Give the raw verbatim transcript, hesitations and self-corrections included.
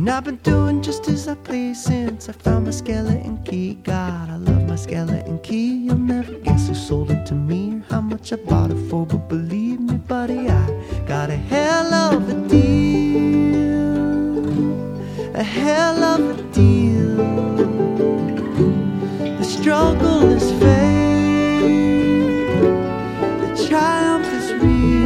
And I've been doing just as I please since I found my skeleton key. God, I love my skeleton key. You'll never guess who sold it to me or how much I bought it for. But believe me, buddy, I got a hell of a deal. A hell of a deal. The struggle is fake. The triumph is real.